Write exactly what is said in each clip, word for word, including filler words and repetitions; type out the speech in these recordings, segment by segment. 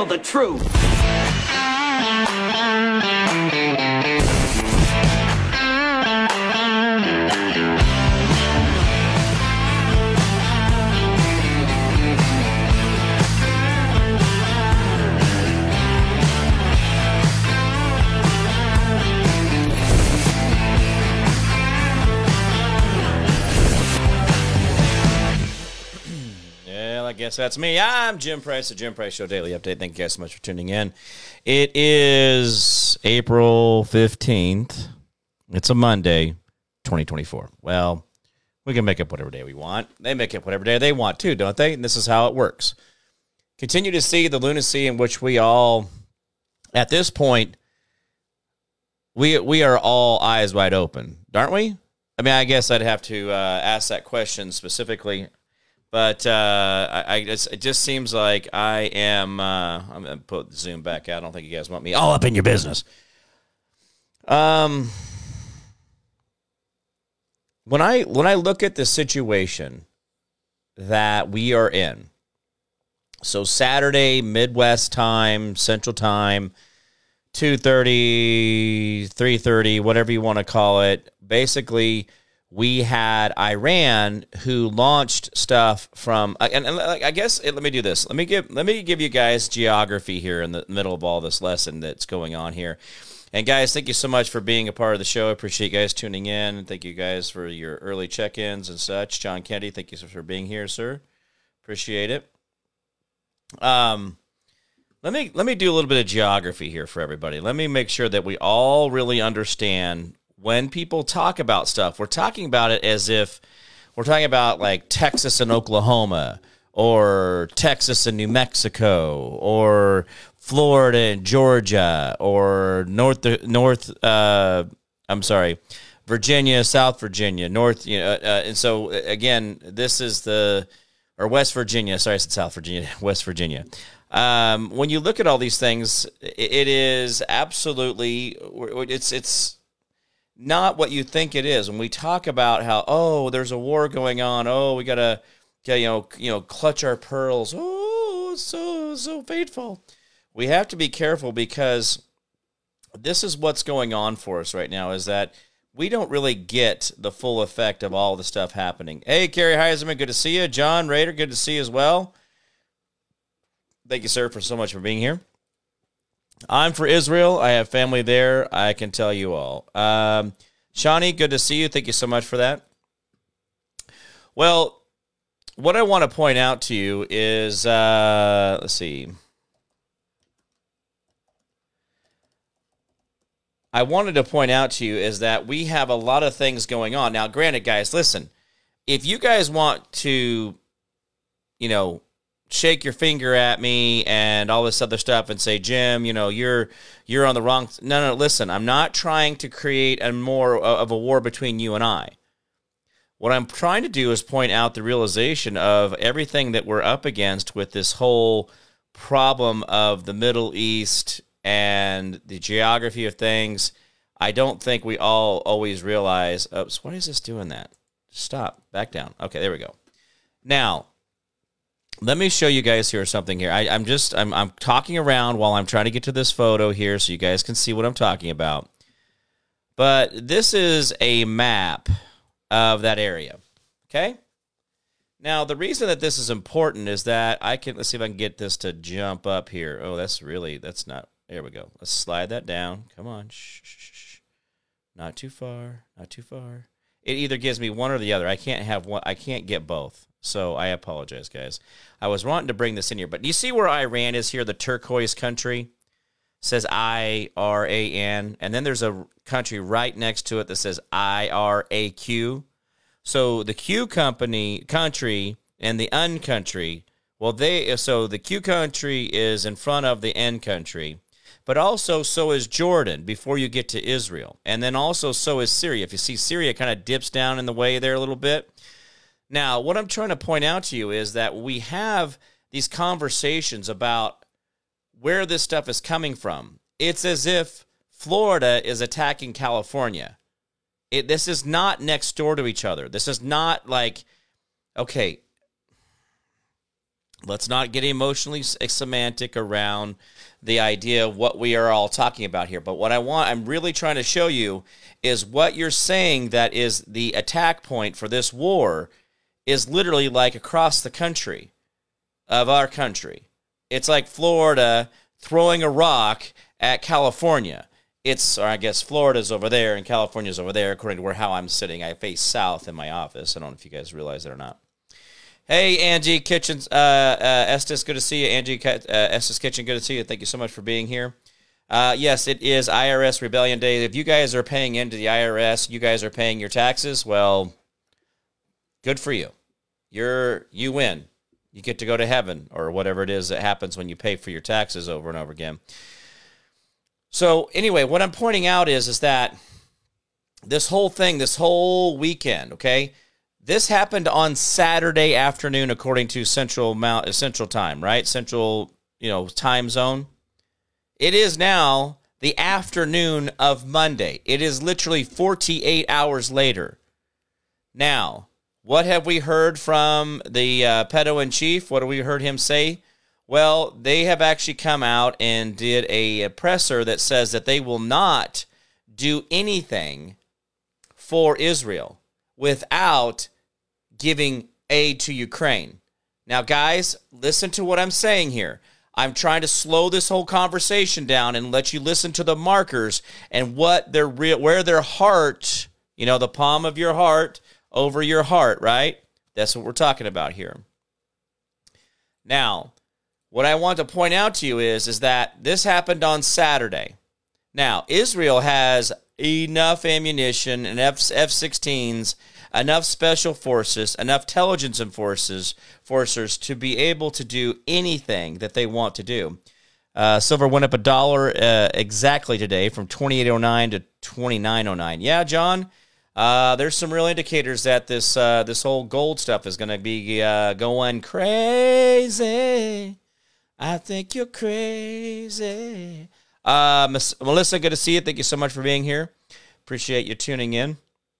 handle the truth. I guess that's me. I'm Jim Price, the Jim Price Show Daily Update. Thank you guys so much for tuning in. It is April fifteenth. It's a Monday, twenty twenty-four. Well, we can make up whatever day we want. They make up whatever day they want too, don't they? And this is how it works. Continue to see the lunacy in which we all, at this point, we we are all eyes wide open, aren't we? I mean, I guess I'd have to uh, ask that question specifically. But uh, I, I just, it just seems like I am. Uh, I'm gonna put Zoom back out. I don't think you guys want me all up in your business. Um, when I when I look at the situation that we are in, so Saturday Midwest time, Central Time, two thirty, three thirty, whatever you want to call it, basically. We had Iran who launched stuff from, and, and I guess let me do this. Let me give let me give you guys geography here in the middle of all this lesson that's going on here. And guys, thank you so much for being a part of the show. I appreciate you guys tuning in. Thank you guys for your early check-ins and such. John Kennedy, thank you for being here, sir. Appreciate it. Um, let me let me do a little bit of geography here for everybody. Let me make sure that we all really understand. When people talk about stuff, we're talking about it as if we're talking about like Texas and Oklahoma or Texas and New Mexico or Florida and Georgia or North, North. Uh, I'm sorry, Virginia, South Virginia, North. You know, uh, and so again, this is the or West Virginia. Sorry, I said South Virginia, West Virginia. Um, when you look at all these things, it, it is absolutely it's it's. not what you think it is. When we talk about how, oh, there's a war going on, oh, we gotta, you know, you know, clutch our pearls. Oh, so so fateful. We have to be careful because this is what's going on for us right now. Is that we don't really get the full effect of all the stuff happening. Hey, Kerry Heisman, good to see you. John Rader, good to see you as well. Thank you, sir, for so much for being here. I'm for Israel. I have family there. I can tell you all. Um, Shawnee, good to see you. Thank you so much for that. Well, what I want to point out to you is, uh, let's see. I wanted to point out to you is that we have a lot of things going on. Now, granted, guys, listen, if you guys want to, you know, shake your finger at me and all this other stuff and say, Jim, you know, you're you're on the wrong. No, no, listen, I'm not trying to create a more of a war between you and I. What I'm trying to do is point out the realization of everything that we're up against with this whole problem of the Middle East and the geography of things. I don't think we all always realize, oops, why is this doing that? Stop, back down. Okay, there we go. Now, let me show you guys here something here. I, I'm just, I'm, I'm talking around while I'm trying to get to this photo here so you guys can see what I'm talking about. But this is a map of that area, okay? Now, the reason that this is important is that I can, let's see if I can get this to jump up here. Oh, that's really, that's not, there we go. Let's slide that down. Come on. Shh, shh, shh. Not too far, not too far. It either gives me one or the other. I can't have one, I can't get both. So I apologize, guys. I was wanting to bring this in here. But do you see where Iran is here, the turquoise country? It says I R A N. And then there's a country right next to it that says I R A Q. So the Q company, country and the N country, well, they, so the Q country is in front of the N country. But also, so is Jordan before you get to Israel. And then also, so is Syria. If you see Syria kind of dips down in the way there a little bit. Now, what I'm trying to point out to you is that we have these conversations about where this stuff is coming from. It's as if Florida is attacking California. It, this is not next door to each other. This is not like, okay, Let's not get emotionally semantic around the idea of what we are all talking about here. But what I want, I'm really trying to show you is what you're saying that is the attack point for this war is literally like across the country of our country. It's like Florida throwing a rock at California. It's, or I guess Florida's over there and California's over there, according to where how I'm sitting. I face south in my office. I don't know if you guys realize that or not. Hey, Angie Kitchens, uh, uh, Estes, good to see you. Angie uh, Estes Kitchen, good to see you. Thank you so much for being here. Uh, yes, it is I R S Rebellion Day. If you guys are paying into the I R S, you guys are paying your taxes, well, good for you. You're you win. You get to go to heaven or whatever it is that happens when you pay for your taxes over and over again. So anyway, what I'm pointing out is, is that this whole thing, this whole weekend, okay, this happened on Saturday afternoon, according to Central Mount Central Time, right? Central, you know, time zone. It is now the afternoon of Monday. It is literally forty-eight hours later. Now, what have we heard from the uh, pedo-in-chief? What have we heard him say? Well, they have actually come out and did a, a presser that says that they will not do anything for Israel without giving aid to Ukraine. Now, guys, listen to what I'm saying here. I'm trying to slow this whole conversation down and let you listen to the markers and what their real, where their heart, you know, the palm of your heart over your heart, right? That's what we're talking about here. Now, what I want to point out to you is, is that this happened on Saturday. Now, Israel has enough ammunition and F sixteens, enough special forces, enough intelligence and forces, forcers to be able to do anything that they want to do. Uh, silver went up a dollar uh, exactly today from twenty-eight oh nine to twenty-nine oh nine. Yeah, John, uh, there's some real indicators that this uh, this whole gold stuff is going to be uh, going crazy. I think you're crazy. Uh, Melissa, good to see you. Thank you so much for being here. Appreciate you tuning in.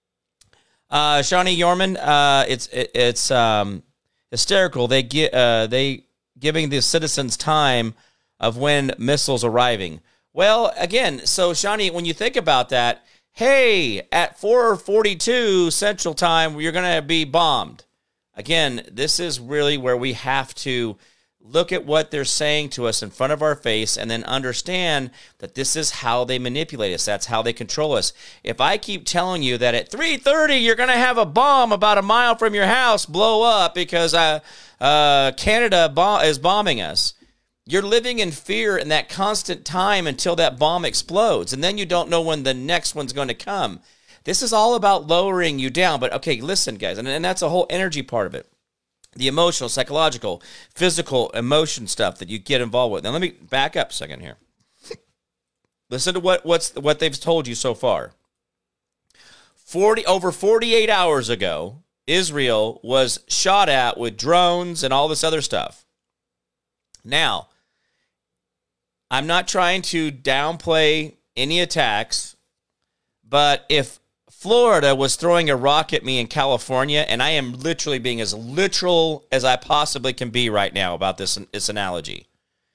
Uh, Shawnee Yorman, uh, it's it, it's um, hysterical. They get uh, they giving the citizens time of when missiles arriving. Well, again, so Shawnee, when you think about that, hey, at four forty-two Central Time, you're going to be bombed. Again, this is really where we have to look at what they're saying to us in front of our face and then understand that this is how they manipulate us. That's how they control us. If I keep telling you that at three thirty you're going to have a bomb about a mile from your house blow up because uh, uh, Canada bomb- is bombing us, you're living in fear in that constant time until that bomb explodes, and then you don't know when the next one's going to come. This is all about lowering you down. But, okay, listen, guys, and, and that's a whole energy part of it. The emotional, psychological, physical, emotion stuff that you get involved with. Now, let me back up a second here. Listen to what what's what they've told you so far. forty over forty-eight hours ago, Israel was shot at with drones and all this other stuff. Now, I'm not trying to downplay any attacks, but if Florida was throwing a rock at me in California, and I am literally being as literal as I possibly can be right now about this, this analogy.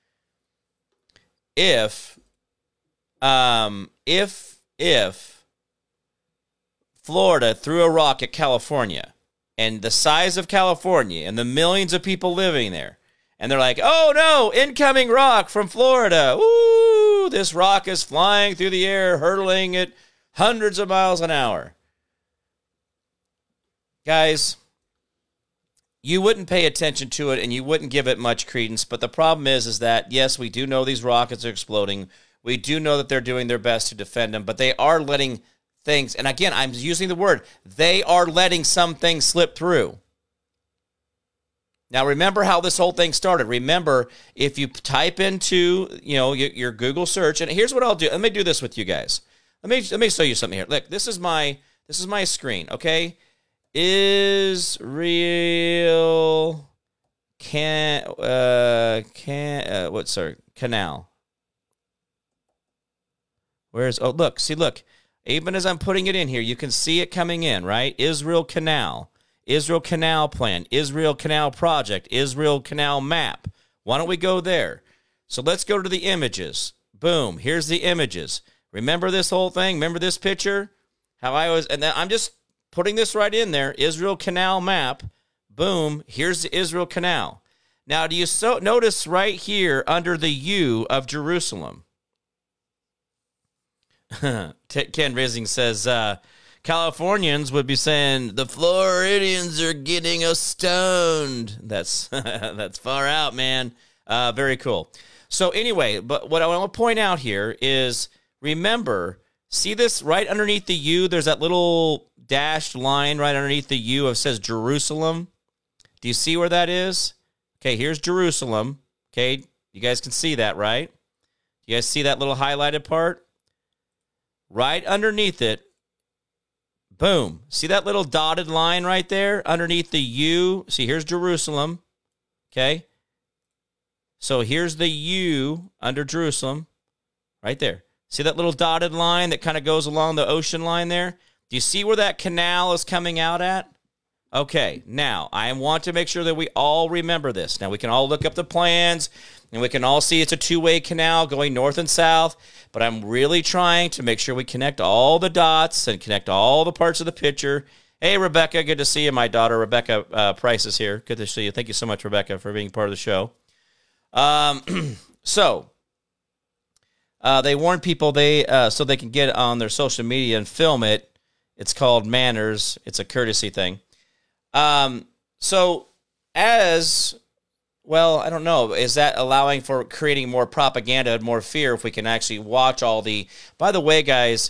If, um, if, if Florida threw a rock at California, and the size of California and the millions of people living there, and they're like, oh no, incoming rock from Florida. Ooh, this rock is flying through the air, hurtling at hundreds of miles an hour. Guys, you wouldn't pay attention to it and you wouldn't give it much credence. But the problem is, is that, yes, we do know these rockets are exploding. We do know that they're doing their best to defend them, but they are letting things, and again, I'm using the word, they are letting some things slip through. Now, remember how this whole thing started. Remember, if you type into, you know, your, your Google search, and here's what I'll do. Let me do this with you guys. Let me let me show you something here. Look, this is my this is my screen. Okay, Israel can uh can uh, what? Sorry, canal. Where's oh look see look. Even as I'm putting it in here, you can see it coming in, right? Israel Canal. Israel Canal Plan, Israel Canal Project, Israel Canal Map. Why don't we go there? So let's go to the images. Boom, here's the images. Remember this whole thing? Remember this picture? How I was, and then I'm just putting this right in there, Israel Canal Map. Boom, here's the Israel Canal. Now, do you so notice right here under the U of Jerusalem? Ken Rising says, uh, Californians would be saying, the Floridians are getting us stoned. That's, that's far out, man. Uh, very cool. So anyway, but what I want to point out here is, remember, see this right underneath the U? There's that little dashed line right underneath the U of says Jerusalem. Do you see where that is? Okay, here's Jerusalem. Okay, you guys can see that, right? You guys see that little highlighted part? Right underneath it, boom. See that little dotted line right there underneath the U? See, here's Jerusalem. Okay? So here's the U under Jerusalem right there. See that little dotted line that kind of goes along the ocean line there? Do you see where that canal is coming out at? Okay, now, I want to make sure that we all remember this. Now, we can all look up the plans, and we can all see it's a two-way canal going north and south, but I'm really trying to make sure we connect all the dots and connect all the parts of the picture. Hey, Rebecca, good to see you. My daughter, Rebecca uh, Price, is here. Good to see you. Thank you so much, Rebecca, for being part of the show. Um, so, uh, they warn people they uh, so they can get on their social media and film it. It's called manners. It's a courtesy thing. Um, so as well, I don't know, is that allowing for creating more propaganda and more fear if we can actually watch all the, by the way, guys,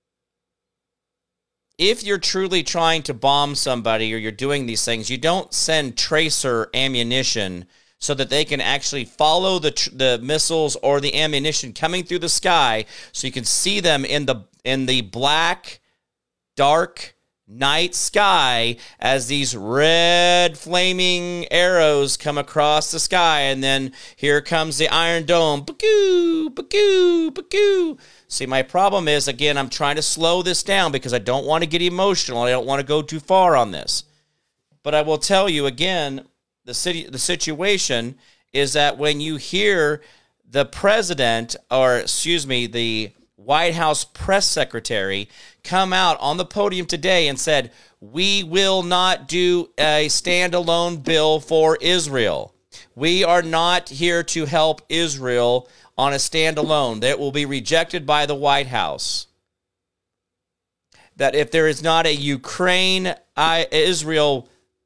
if you're truly trying to bomb somebody or you're doing these things, you don't send tracer ammunition so that they can actually follow the tr- the missiles or the ammunition coming through the sky so you can see them in the in the black, dark night sky as these red flaming arrows come across the sky, and then here comes the Iron Dome. Ba-coo, ba-coo, ba-coo. See, my problem is, again, I'm trying to slow this down because I don't want to get emotional. I don't want to go too far on this. But I will tell you again, the city, the situation is that when you hear the president, or excuse me, the White House press secretary come out on the podium today and said, we will not do a standalone bill for Israel. We are not here to help Israel on a standalone. That will be rejected by the White House. That if there is not a Ukraine-Israel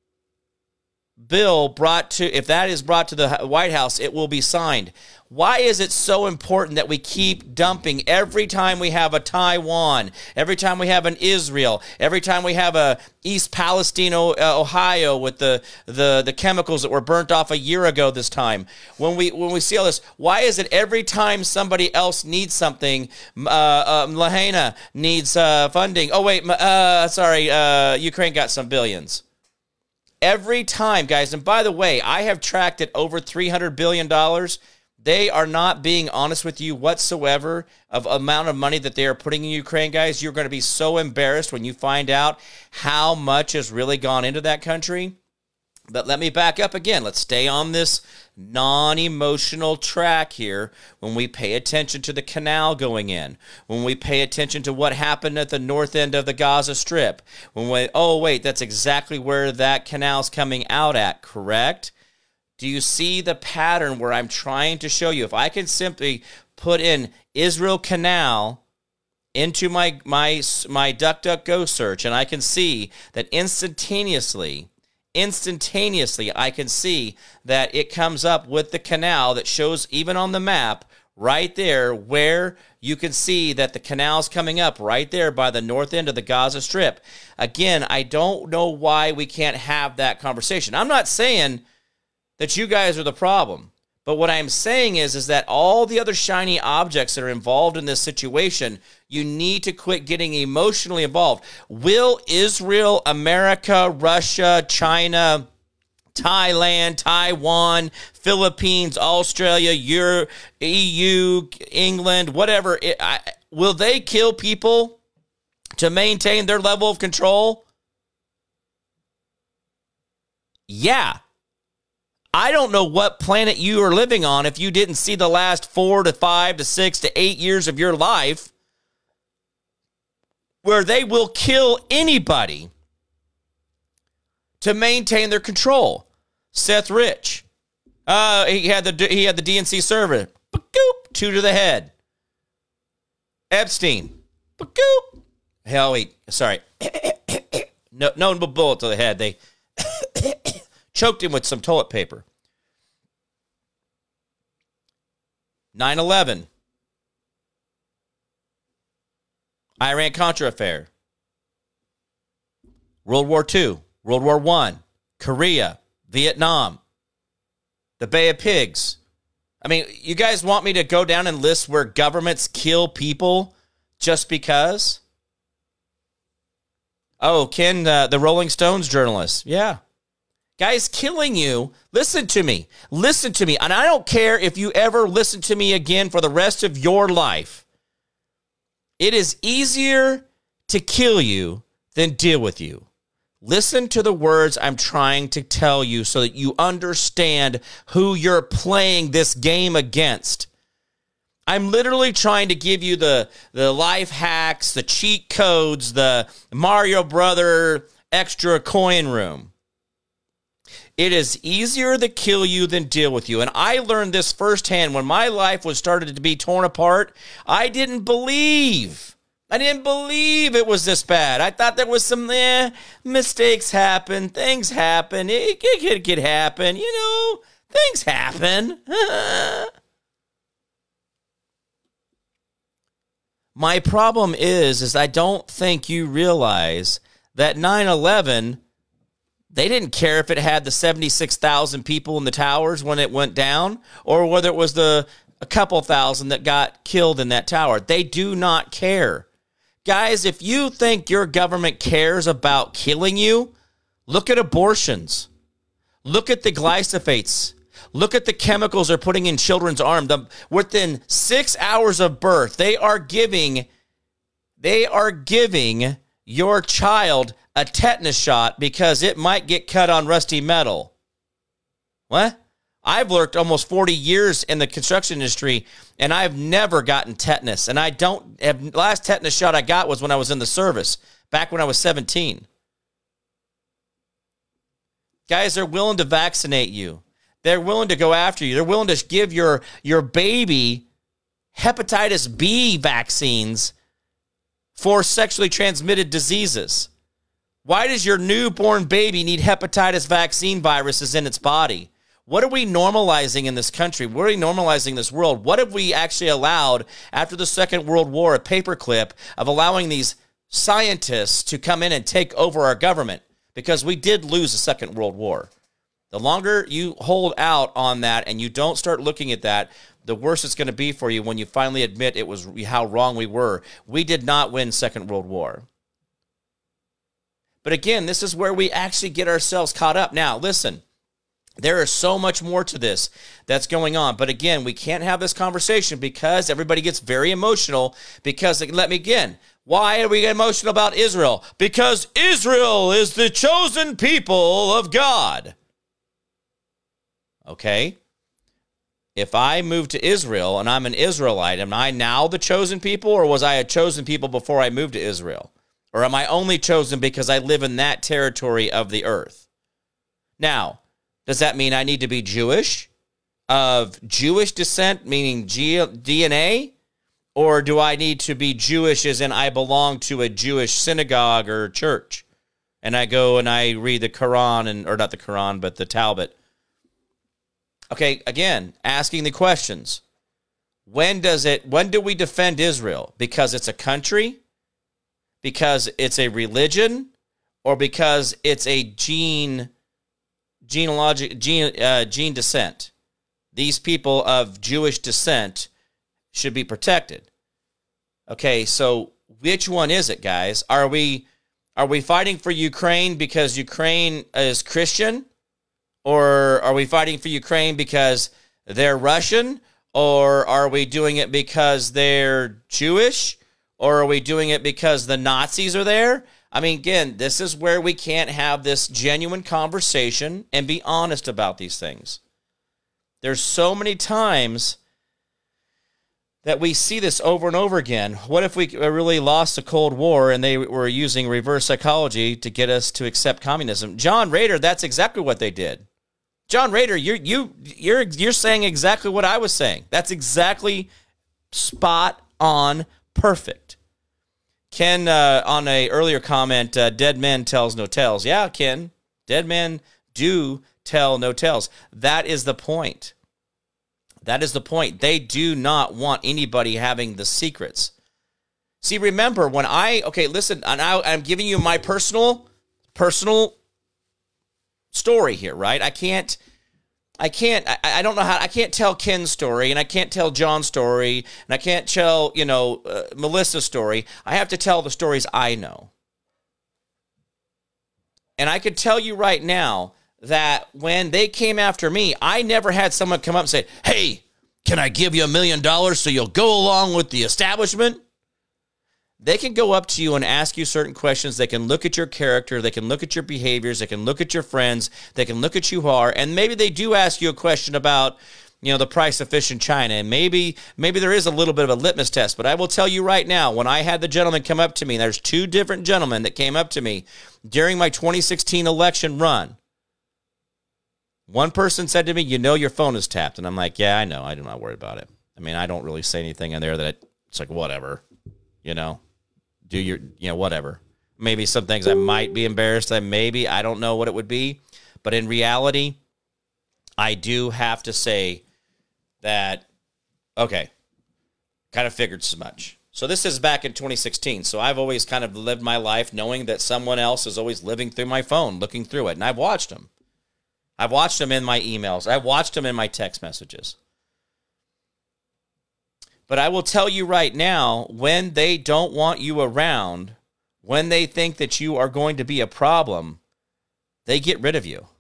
bill brought to, if that is brought to the White House, it will be signed. Why is it so important that we keep dumping every time we have a Taiwan, every time we have an Israel, every time we have a East Palestine, Ohio with the, the, the chemicals that were burnt off a year ago this time? When we when we see all this, why is it every time somebody else needs something, uh, uh, Lahaina needs uh, funding? Oh, wait, uh, sorry, uh, Ukraine got some billions. Every time, guys, and by the way, I have tracked it over three hundred billion dollars. They are not being honest with you whatsoever of amount of money that they are putting in Ukraine, guys. You're going to be so embarrassed when you find out how much has really gone into that country. But let me back up again. Let's stay on this non-emotional track here when we pay attention to the canal going in, when we pay attention to what happened at the north end of the Gaza Strip, when we, oh, wait, that's exactly where that canal's coming out at, correct? Do you see the pattern where I'm trying to show you? If I can simply put in Israel Canal into my my my DuckDuckGo search, and I can see that instantaneously, instantaneously, I can see that it comes up with the canal that shows even on the map right there where you can see that the canal's coming up right there by the north end of the Gaza Strip. Again, I don't know why we can't have that conversation. I'm not saying that you guys are the problem. But what I'm saying is, is that all the other shiny objects that are involved in this situation, you need to quit getting emotionally involved. Will Israel, America, Russia, China, Thailand, Taiwan, Philippines, Australia, Europe, E U, England, whatever, it, I, will they kill people to maintain their level of control? Yeah. I don't know what planet you are living on if you didn't see the last four to five to six to eight years of your life where they will kill anybody to maintain their control. Seth Rich, uh, he had the he had the D N C server, Ba-goop, two to the head. Epstein, Ba-goop. Hell, wait, sorry, no, no bullet to the head. They choked him with some toilet paper. nine eleven. Iran-Contra affair. World War Two. World War One. Korea. Vietnam. The Bay of Pigs. I mean, you guys want me to go down and list where governments kill people just because? Oh, Ken, uh, the Rolling Stones journalist. Yeah. Guys, killing you. Listen to me. Listen to me. And I don't care if you ever listen to me again for the rest of your life. It is easier to kill you than deal with you. Listen to the words I'm trying to tell you so that you understand who you're playing this game against. I'm literally trying to give you the, the life hacks, the cheat codes, the Mario Brother extra coin room. It is easier to kill you than deal with you. And I learned this firsthand when my life was started to be torn apart. I didn't believe. I didn't believe it was this bad. I thought there was some eh, mistakes happen. Things happen. It, it, it could happen. You know, things happen. My problem is, is I don't think you realize that nine eleven, they didn't care if it had the seventy-six thousand people in the towers when it went down or whether it was the a couple thousand that got killed in that tower. They do not care. Guys, if you think your government cares about killing you, look at abortions. Look at the glyphosates. Look at the chemicals they're putting in children's arms. The, within six hours of birth, they are giving, they are giving your child a tetanus shot because it might get cut on rusty metal. What? I've worked almost forty years in the construction industry, and I've never gotten tetanus. And I don't have, last tetanus shot I got was when I was in the service, back when I was seventeen. Guys, they're willing to vaccinate you. They're willing to go after you. They're willing to give your, your baby hepatitis B vaccines for sexually transmitted diseases. Why does your newborn baby need hepatitis vaccine viruses in its body? What are we normalizing in this country? What are we normalizing in this world? What have we actually allowed after the Second World War, a paperclip of allowing these scientists to come in and take over our government? Because we did lose the Second World War. The longer you hold out on that and you don't start looking at that, the worse it's going to be for you when you finally admit it was how wrong we were. We did not win Second World War. But again, this is where we actually get ourselves caught up. Now, listen, there is so much more to this that's going on. But again, we can't have this conversation because everybody gets very emotional because, let me again, why are we emotional about Israel? Because Israel is the chosen people of God. Okay? If I move to Israel and I'm an Israelite, am I now the chosen people, or was I a chosen people before I moved to Israel? Or am I only chosen because I live in that territory of the earth? Now, does that mean I need to be Jewish, of Jewish descent, meaning G- D N A? Or do I need to be Jewish as in I belong to a Jewish synagogue or church? And I go and I read the Quran, and or not the Quran, but the Talmud. Okay, again, asking the questions. When does it, when do we defend Israel? Because it's a country? Because it's a religion? Or because it's a gene, genealogic, gene, uh, gene descent? These people of Jewish descent should be protected. Okay, so which one is it, guys? Are we, are we fighting for Ukraine because Ukraine is Christian? Or are we fighting for Ukraine because they're Russian? Or are we doing it because they're Jewish? Or are we doing it because the Nazis are there? I mean, again, this is where we can't have this genuine conversation and be honest about these things. There's so many times that we see this over and over again. What if we really lost the Cold War and they were using reverse psychology to get us to accept communism? John Rader, that's exactly what they did. John Rader, you're you you're you're saying exactly what I was saying. That's exactly spot on, perfect. Ken, uh, on a earlier comment, uh, dead men tells no tales. Yeah, Ken, dead men do tell no tales. That is the point. That is the point. They do not want anybody having the secrets. See, remember when I, okay, listen, and I, I'm giving you my personal, personal story here, right? I can't, I can't, I, I don't know how, I can't tell Ken's story, and I can't tell John's story, and I can't tell, you know, uh, Melissa's story. I have to tell the stories I know. And I could tell you right now, that when they came after me, I never had someone come up and say, hey, can I give you a million dollars so you'll go along with the establishment? They can go up to you and ask you certain questions. They can look at your character. They can look at your behaviors. They can look at your friends. They can look at you hard. And maybe they do ask you a question about, you know, the price of fish in China. And maybe, maybe there is a little bit of a litmus test. But I will tell you right now, when I had the gentleman come up to me, there's two different gentlemen that came up to me during my twenty sixteen election run. One person said to me, you know your phone is tapped. And I'm like, yeah, I know. I do not worry about it. I mean, I don't really say anything in there that it's like, whatever, you know, do your, you know, whatever. Maybe some things I might be embarrassed at. Maybe, I don't know what it would be. But in reality, I do have to say that, okay, kind of figured so much. So this is back in twenty sixteen. So I've always kind of lived my life knowing that someone else is always living through my phone, looking through it. And I've watched them. I've watched them in my emails. I've watched them in my text messages. But I will tell you right now, when they don't want you around, when they think that you are going to be a problem, they get rid of you.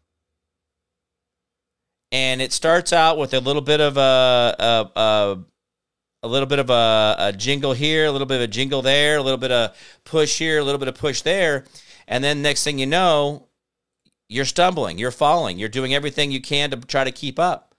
And it starts out with a little bit of a, a, a, a little bit of a, a jingle here, a little bit of a jingle there, a little bit of push here, a little bit of push there. And then next thing you know, you're stumbling, you're falling, you're doing everything you can to try to keep up.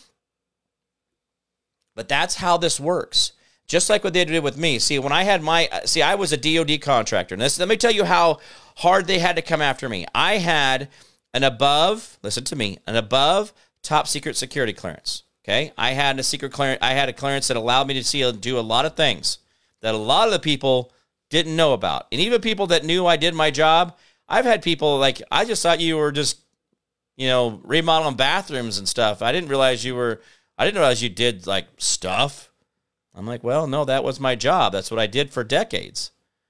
But that's how this works. Just like what they did with me. See, when I had my, see, I was a D O D contractor. And this, let me tell you how hard they had to come after me. I had an above, listen to me, an above top secret security clearance. Okay. I had a secret clearance. I had a clearance that allowed me to see, do a lot of things that a lot of the people didn't know about. And even people that knew I did my job, I've had people like, I just thought you were just, you know, remodeling bathrooms and stuff. I didn't realize you were, I didn't realize you did like stuff. I'm like, well, no, that was my job. That's what I did for decades.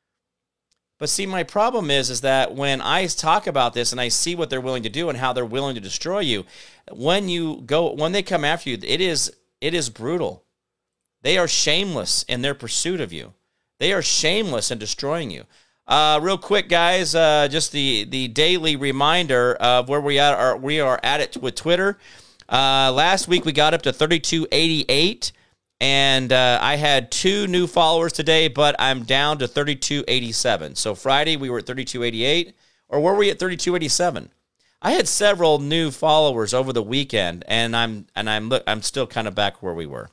But see, my problem is, is that when I talk about this and I see what they're willing to do and how they're willing to destroy you, when you go, when they come after you, it is, it is brutal. They are shameless in their pursuit of you. They are shameless in destroying you. Uh, real quick, guys, uh, just the, the daily reminder of where we are, we are at it with Twitter. Uh, last week we got up to thirty-two eighty-eight, and uh, I had two new followers today, but I'm down to thirty-two eighty-seven. So Friday we were at thirty-two eighty-eight, or were we at thirty-two eighty-seven? I had several new followers over the weekend, and I'm and I'm look I'm still kind of back where we were.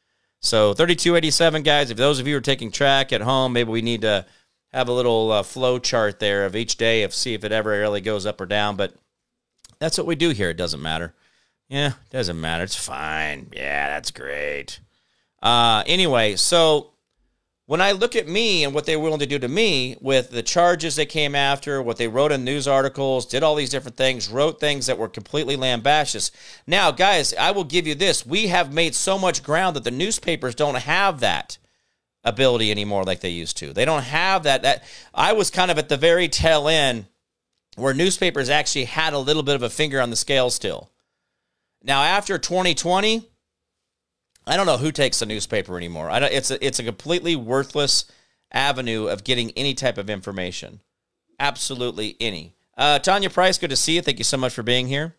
So thirty-two eighty-seven, guys. If those of you are taking track at home, maybe we need to have a little uh, flow chart there of each day of see if it ever really goes up or down. But that's what we do here. It doesn't matter. Yeah, it doesn't matter. It's fine. Yeah, that's great. Uh, anyway, so when I look at me and what they were willing to do to me with the charges they came after, what they wrote in news articles, did all these different things, wrote things that were completely lambastious. Now, guys, I will give you this. We have made so much ground that the newspapers don't have that ability anymore like they used to. They don't have that. That I was kind of at the very tail end where newspapers actually had a little bit of a finger on the scale still. Now, after twenty twenty, I don't know who takes the newspaper anymore. I don't, it's a, it's a completely worthless avenue of getting any type of information. Absolutely any. Uh, Tanya Price, good to see you. Thank you so much for being here.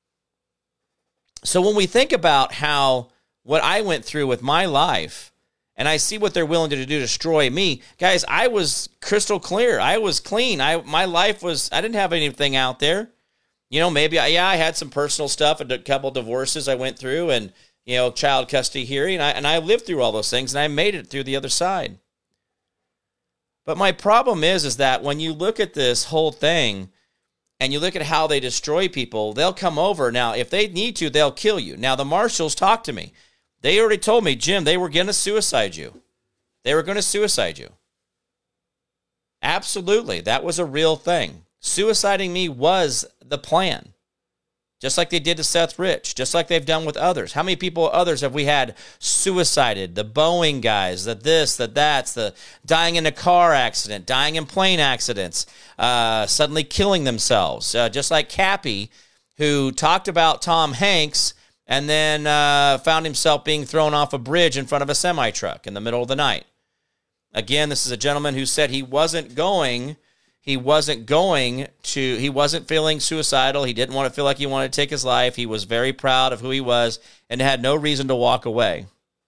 So when we think about how what I went through with my life and I see what they're willing to do to destroy me. Guys, I was crystal clear. I was clean. I my life was, I didn't have anything out there. You know, maybe, I, yeah, I had some personal stuff, a couple divorces I went through, and, you know, child custody hearing, and I, and I lived through all those things, and I made it through the other side. But my problem is, is that when you look at this whole thing, and you look at how they destroy people, they'll come over. Now, if they need to, they'll kill you. Now, the marshals talked to me. They already told me, Jim, they were going to suicide you. They were going to suicide you. Absolutely. That was a real thing. Suiciding me was the plan. Just like they did to Seth Rich, just like they've done with others. How many people, others have we had suicided? The Boeing guys, the this, the that's, the dying in a car accident, dying in plane accidents, uh, suddenly killing themselves. Uh, just like Cappy, who talked about Tom Hanks and then uh, found himself being thrown off a bridge in front of a semi-truck in the middle of the night. Again, this is a gentleman who said he wasn't going... He wasn't going to, he wasn't feeling suicidal. He didn't want to feel like he wanted to take his life. He was very proud of who he was and had no reason to walk away.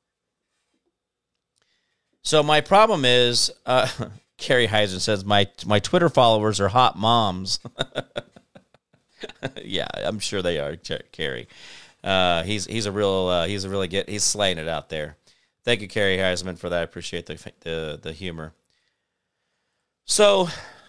So my problem is, uh, Carrie Heisen says, my my Twitter followers are hot moms. Yeah, I'm sure they are, Carrie. Uh, he's he's a real, uh, he's a really get, he's slaying it out there. Thank you, Carrie Heisman, for that. I appreciate the the, the humor. So...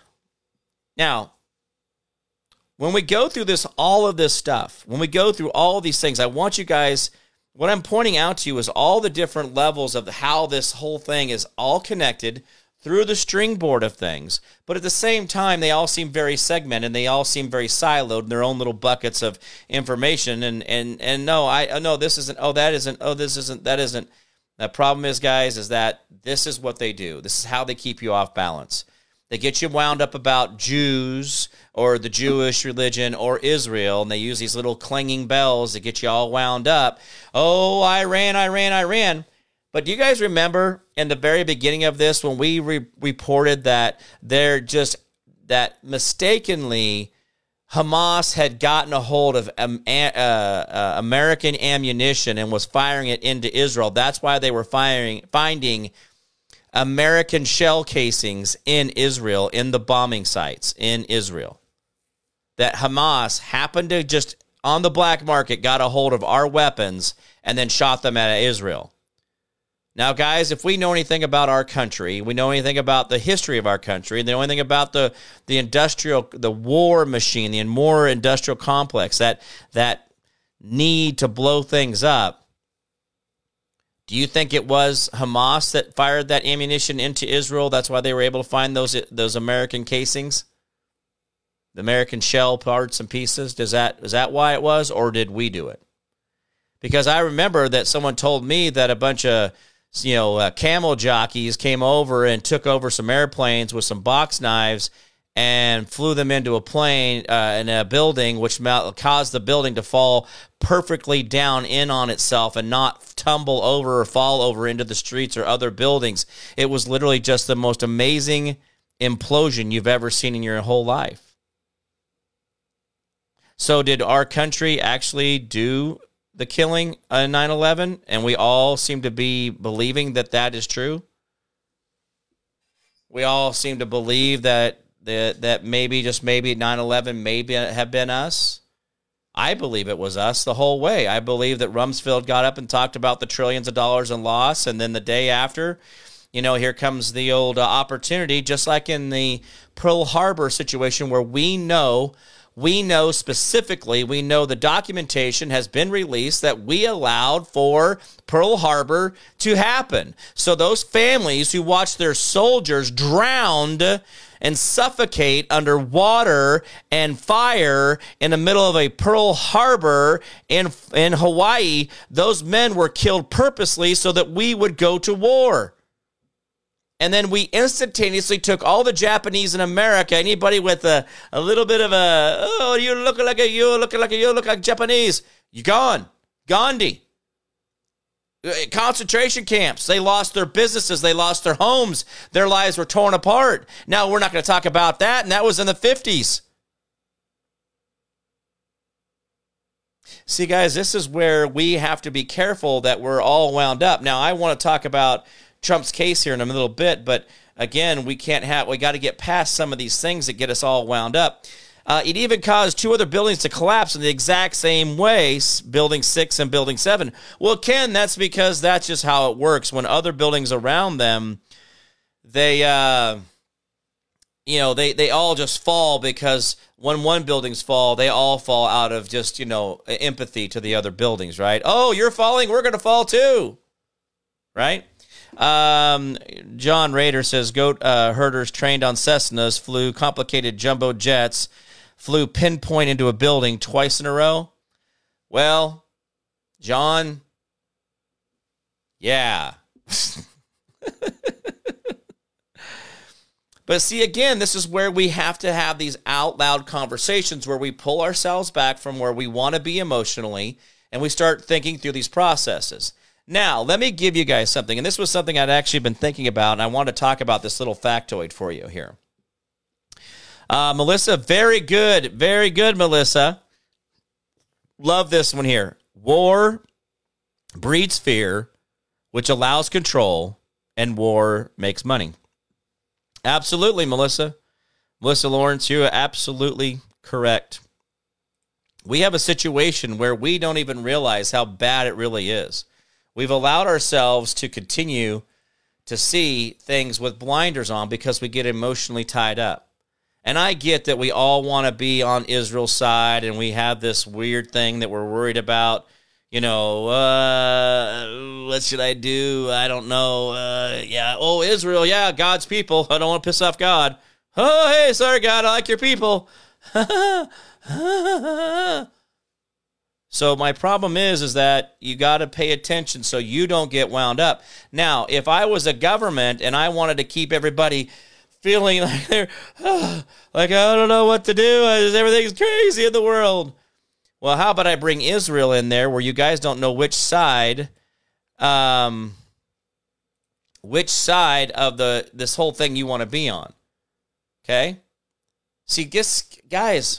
Now, when we go through this, all of this stuff, when we go through all of these things, I want you guys, what I'm pointing out to you is all the different levels of how this whole thing is all connected through the string board of things. But at the same time, they all seem very segmented, and they all seem very siloed in their own little buckets of information. And and and no, I no, this isn't, oh, that isn't, oh, this isn't, that isn't. The problem is, guys, is that this is what they do. This is how they keep you off balance. They get you wound up about Jews or the Jewish religion or Israel, and they use these little clanging bells to get you all wound up. Oh, Iran, Iran, Iran. But do you guys remember in the very beginning of this when we re- reported that they're just, that mistakenly Hamas had gotten a hold of um, uh, uh, American ammunition and was firing it into Israel? That's why they were firing, finding American shell casings in Israel, in the bombing sites in Israel. That Hamas happened to just, on the black market, got a hold of our weapons and then shot them at Israel. Now, guys, if we know anything about our country, we know anything about the history of our country, and know anything about the, the industrial, the war machine, the more industrial complex, that that need to blow things up, do you think it was Hamas that fired that ammunition into Israel? That's why they were able to find those those American casings, the American shell parts and pieces. Does that is that why it was, or did we do it? Because I remember that someone told me that a bunch of you know uh, camel jockeys came over and took over some airplanes with some box knives and flew them into a plane uh, in a building, which caused the building to fall perfectly down in on itself and not tumble over or fall over into the streets or other buildings. It was literally just the most amazing implosion you've ever seen in your whole life. So did our country actually do the killing on nine eleven? And we all seem to be believing that that is true? We all seem to believe that That, that maybe, just maybe, nine eleven maybe have been us. I believe it was us the whole way. I believe that Rumsfeld got up and talked about the trillions of dollars in loss, and then the day after, you know, here comes the old uh, opportunity, just like in the Pearl Harbor situation where we know, we know specifically, we know the documentation has been released that we allowed for Pearl Harbor to happen. So those families who watched their soldiers drowned and suffocate under water and fire in the middle of a Pearl Harbor in, in Hawaii, those men were killed purposely so that we would go to war. And then we instantaneously took all the Japanese in America, anybody with a, a little bit of a, oh, you look like a, you look like a, you look like Japanese, you gone. Gandhi. Concentration camps. They lost their businesses. They lost their homes. Their lives were torn apart. Now, we're not going to talk about that, and that was in the fifties. See, guys, this is where we have to be careful that we're all wound up. Now, I want to talk about Trump's case here in a little bit, but again, we can't have, we got to get past some of these things that get us all wound up. Uh, it even caused two other buildings to collapse in the exact same way, Building six and Building seven. Well, Ken, that's because that's just how it works. When other buildings around them, they, uh, you know, they, they all just fall because when one buildings fall, they all fall out of just, you know, empathy to the other buildings, right? Oh, you're falling, we're going to fall too, right? Um, John Rader says, goat uh, herders trained on Cessnas flew complicated jumbo jets, flew pinpoint into a building twice in a row. Well, John, yeah. But see, again, this is where we have to have these out loud conversations where we pull ourselves back from where we want to be emotionally and we start thinking through these processes. Now, let me give you guys something, and this was something I'd actually been thinking about, and I want to talk about this little factoid for you here. Uh, Melissa, very good, very good, Melissa. Love this one here. War breeds fear, which allows control, and war makes money. Absolutely, Melissa. Melissa Lawrence, you're absolutely correct. We have a situation where we don't even realize how bad it really is. We've allowed ourselves to continue to see things with blinders on because we get emotionally tied up. And I get that we all want to be on Israel's side and we have this weird thing that we're worried about. You know, uh, what should I do? I don't know. Uh, yeah. Oh, Israel. Yeah. God's people. I don't want to piss off God. Oh, hey, sorry, God. I like your people. So my problem is, is that you got to pay attention so you don't get wound up. Now, if I was a government and I wanted to keep everybody feeling like they're, oh, like, I don't know what to do, everything's crazy in the world. Well, how about I bring Israel in there where you guys don't know which side, um, which side of the this whole thing you want to be on. Okay? See, guess, guys,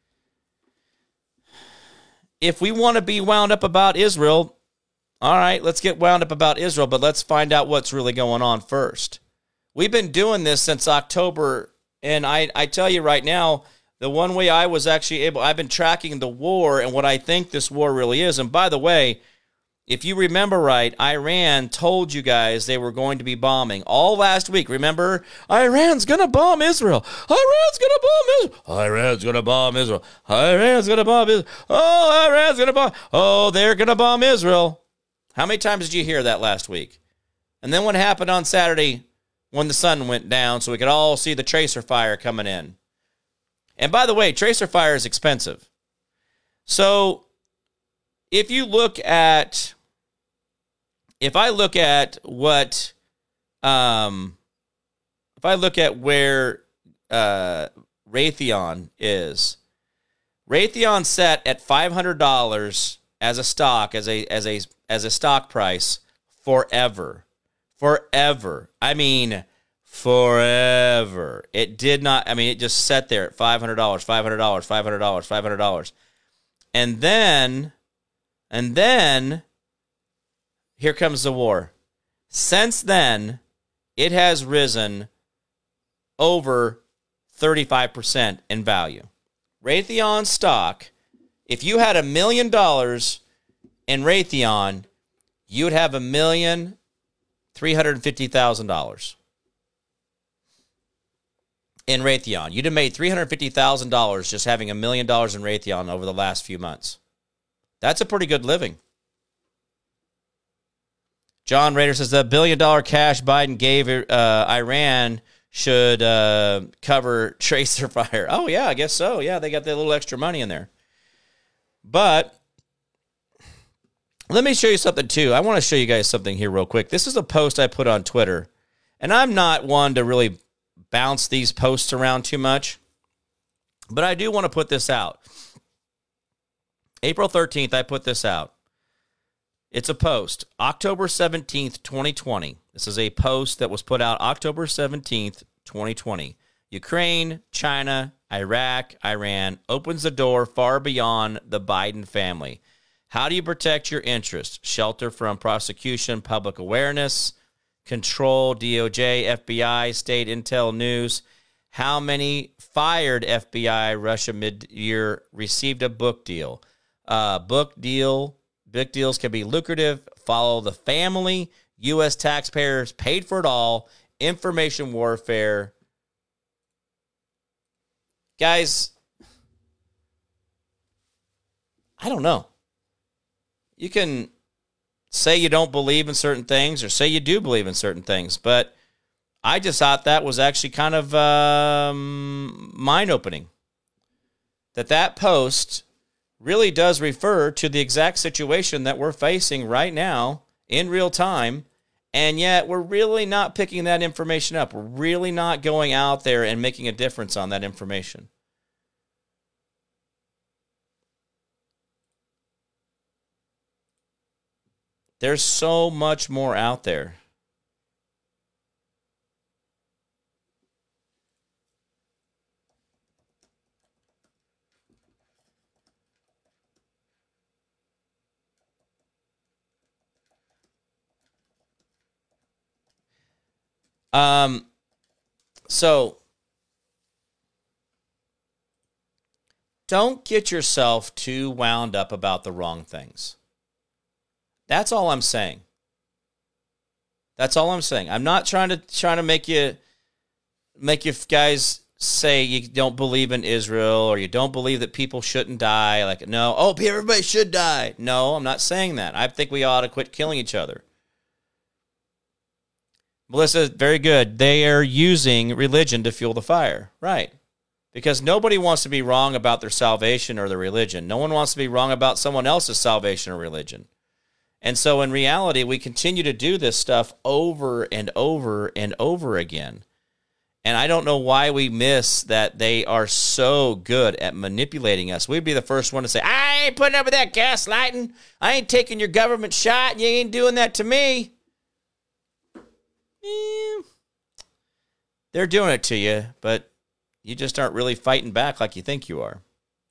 if we want to be wound up about Israel, all right, let's get wound up about Israel, but let's find out what's really going on first. We've been doing this since October, and I, I tell you right now, the one way I was actually able, I've been tracking the war and what I think this war really is. And by the way, if you remember right, Iran told you guys they were going to be bombing all last week. Remember? Iran's going to bomb Israel. Iran's going to bomb Israel. Iran's going to bomb Israel. Iran's going to bomb Israel. Oh, Iran's going to bomb. Oh, they're going to bomb Israel. How many times did you hear that last week? And then what happened on Saturday when the sun went down so we could all see the tracer fire coming in? And by the way, tracer fire is expensive. So if you look at, if I look at what, um, if I look at where uh, Raytheon is, Raytheon set at five hundred dollars as a stock, as a as a as a stock price forever, forever. I mean. Forever. It did not, I mean, it just sat there at five hundred dollars, five hundred dollars, five hundred dollars, five hundred dollars. And then, and then, here comes the war. Since then, it has risen over thirty-five percent in value. Raytheon stock, if you had a million dollars in Raytheon, you would have a million, three hundred fifty thousand dollars. In Raytheon. You'd have made three hundred fifty thousand dollars just having a million dollars in Raytheon over the last few months. That's a pretty good living. John Rader says the billion dollar cash Biden gave uh, Iran should uh, cover tracer fire. Oh, yeah, I guess so. Yeah, they got that little extra money in there. But let me show you something, too. I want to show you guys something here real quick. This is a post I put on Twitter. And I'm not one to really bounce these posts around too much, but I do want to put this out. April thirteenth, I put this out. It's a post, October seventeenth, twenty twenty. This is a post that was put out October seventeenth, twenty twenty. Ukraine, China, Iraq, Iran opens the door far beyond the Biden family. How do you protect your interests? Shelter from prosecution, public awareness, control, D O J, F B I, state intel news. How many fired F B I Russia mid-year received a book deal? Uh, book deal, book deals can be lucrative. Follow the family. U S taxpayers paid for it all. Information warfare. Guys, I don't know. You can say you don't believe in certain things or say you do believe in certain things, but I just thought that was actually kind of um, mind-opening. That that post really does refer to the exact situation that we're facing right now in real time, and yet we're really not picking that information up. We're really not going out there and making a difference on that information. There's so much more out there. Um, so don't get yourself too wound up about the wrong things. That's all I'm saying. That's all I'm saying. I'm not trying to trying to make you make you guys say you don't believe in Israel or you don't believe that people shouldn't die. Like, no, oh, everybody should die. No, I'm not saying that. I think we ought to quit killing each other. Melissa, very good. They are using religion to fuel the fire. Right. Because nobody wants to be wrong about their salvation or their religion. No one wants to be wrong about someone else's salvation or religion. And so in reality, we continue to do this stuff over and over and over again. And I don't know why we miss that they are so good at manipulating us. We'd be the first one to say, I ain't putting up with that gaslighting. I ain't taking your government shot. You ain't doing that to me. Eh, they're doing it to you, but you just aren't really fighting back like you think you are.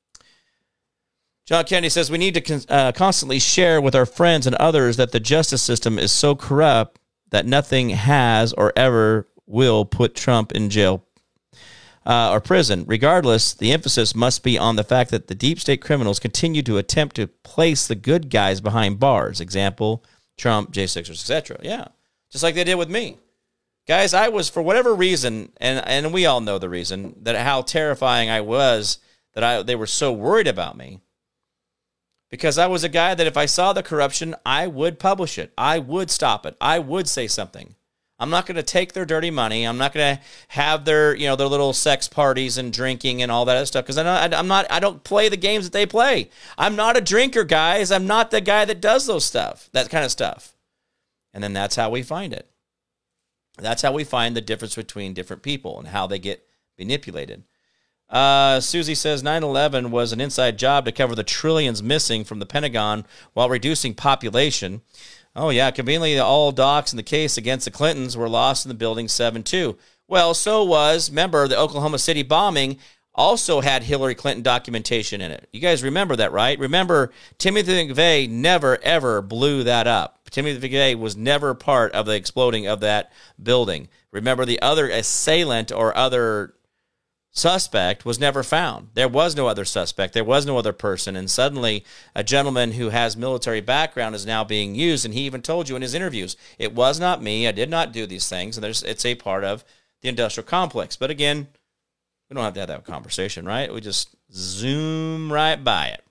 John Kennedy says we need to uh, constantly share with our friends and others that the justice system is so corrupt that nothing has or ever will put Trump in jail uh, or prison. Regardless, the emphasis must be on the fact that the deep state criminals continue to attempt to place the good guys behind bars. Example, Trump, J sixers, et cetera. Yeah, just like they did with me. Guys, I was, for whatever reason, and, and we all know the reason, that how terrifying I was, that I they were so worried about me. Because I was a guy that if I saw the corruption, I would publish it. I would stop it. I would say something. I'm not going to take their dirty money. I'm not going to have their, you know, their little sex parties and drinking and all that other stuff. Because I'm not, I don't play the games that they play. I'm not a drinker, guys. I'm not the guy that does those stuff, that kind of stuff. And then that's how we find it. That's how we find the difference between different people and how they get manipulated. Uh, Susie says nine eleven was an inside job to cover the trillions missing from the Pentagon while reducing population. Oh, yeah, conveniently all docs in the case against the Clintons were lost in the building seven two. Well, so was, remember, the Oklahoma City bombing also had Hillary Clinton documentation in it. You guys remember that, right? Remember, Timothy McVeigh never, ever blew that up. Timothy McVeigh was never part of the exploding of that building. Remember, the other assailant or other suspect was never found. There was no other suspect. There was no other person. And suddenly, a gentleman who has military background is now being used. And he even told you in his interviews, it was not me. I did not do these things. And there's, it's a part of the industrial complex. But again, we don't have to have that conversation, right? We just zoom right by it.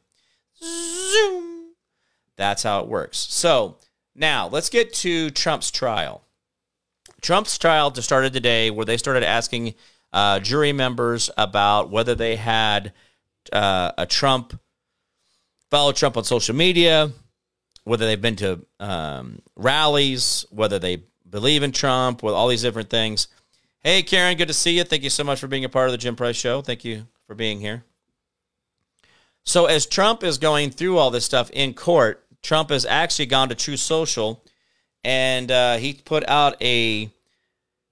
Zoom. That's how it works. So now let's get to Trump's trial. Trump's trial just started today where they started asking uh, jury members about whether they had uh, a Trump, followed Trump on social media, whether they've been to um, rallies, whether they believe in Trump, with all these different things. Hey, Karen, good to see you. Thank you so much for being a part of the Jim Price Show. Thank you for being here. So as Trump is going through all this stuff in court, Trump has actually gone to Truth Social, and uh, he put out a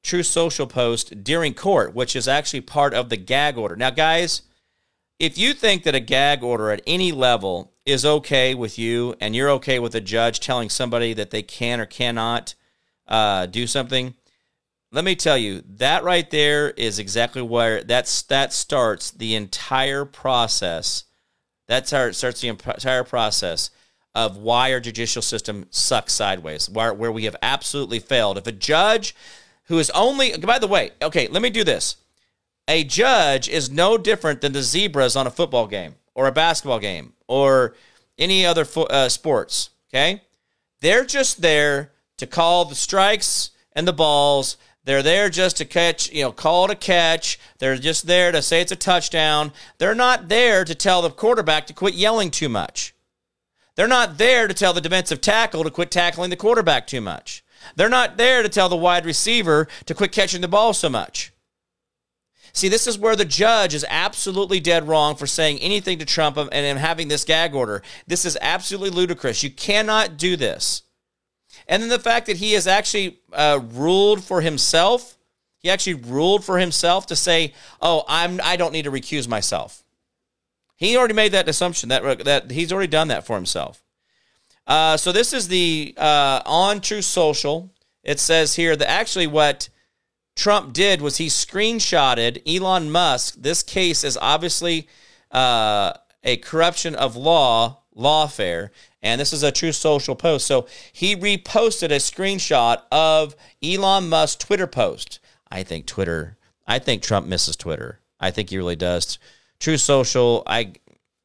Truth Social post during court, which is actually part of the gag order. Now, guys, if you think that a gag order at any level is okay with you and you're okay with a judge telling somebody that they can or cannot uh, do something, let me tell you, that right there is exactly where that's, that starts the entire process. That's how it starts the entire process of why our judicial system sucks sideways, where, where we have absolutely failed. If a judge who is only, by the way, okay, let me do this. A judge is no different than the zebras on a football game or a basketball game or any other fo- uh, sports, okay? They're just there to call the strikes and the balls. They're there just to catch, you know, call it a catch. They're just there to say it's a touchdown. They're not there to tell the quarterback to quit yelling too much. They're not there to tell the defensive tackle to quit tackling the quarterback too much. They're not there to tell the wide receiver to quit catching the ball so much. See, this is where the judge is absolutely dead wrong for saying anything to Trump and him having this gag order. This is absolutely ludicrous. You cannot do this. And then the fact that he has actually uh, ruled for himself, he actually ruled for himself to say, oh, I'm, I don't need to recuse myself. He already made that assumption, that, that he's already done that for himself. Uh, so this is the, uh, on Truth Social, it says here that actually what Trump did was he screenshotted Elon Musk. This case is obviously uh, a corruption of law, lawfare, and this is a Truth Social post. So he reposted a screenshot of Elon Musk's Twitter post. I think Twitter, I think Trump misses Twitter. I think he really does. Truth Social, I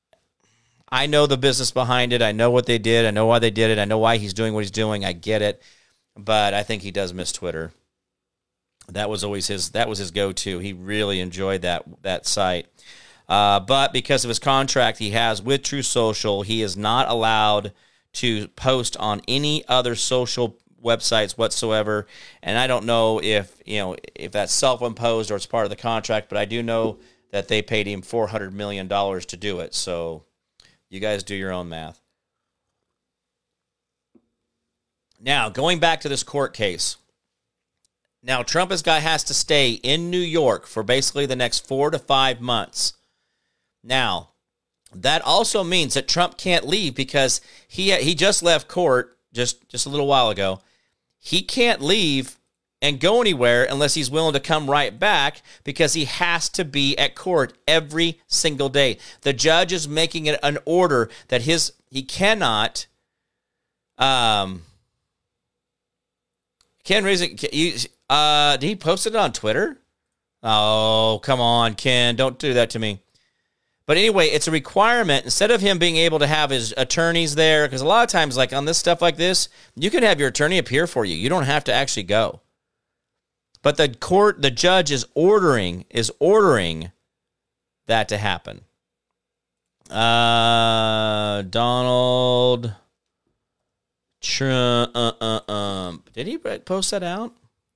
I know the business behind it. I know what they did. I know why they did it. I know why he's doing what he's doing. I get it. But I think he does miss Twitter. That was always his, that was his go-to. He really enjoyed that, that site. Uh, but because of his contract he has with Truth Social, he is not allowed to post on any other social websites whatsoever. And I don't know if, you know, if that's self-imposed or it's part of the contract, but I do know that they paid him four hundred million dollars to do it. So you guys do your own math. Now, going back to this court case. Now, Trump has, got, has to stay in New York for basically the next four to five months. Now, that also means that Trump can't leave because he he just left court just, just a little while ago. He can't leave and go anywhere unless he's willing to come right back because he has to be at court every single day. The judge is making it an order that his he cannot um Ken Reason you uh did he post it on Twitter? Oh, come on, Ken, don't do that to me. But anyway, it's a requirement. Instead of him being able to have his attorneys there, because a lot of times, like on this stuff like this, you can have your attorney appear for you. You don't have to actually go. But the court, the judge is ordering, is ordering that to happen. Uh, Donald Trump, uh, uh, um, did he post that out?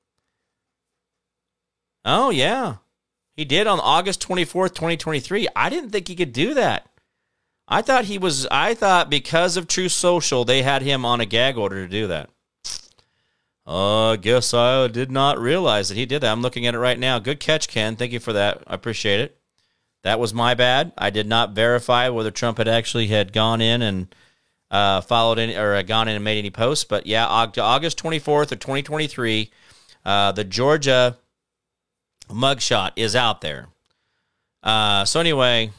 Oh, yeah. He did on August twenty-fourth, twenty twenty-three. I didn't think he could do that. I thought he was, I thought because of Truth Social, they had him on a gag order to do that. I uh, guess I did not realize that he did that. I'm looking at it right now. Good catch, Ken. Thank you for that. I appreciate it. That was my bad. I did not verify whether Trump had actually had gone in and uh, followed any or uh, gone in and made any posts. But yeah, August twenty-fourth of twenty twenty-three, uh, the Georgia mugshot is out there. Uh, so anyway,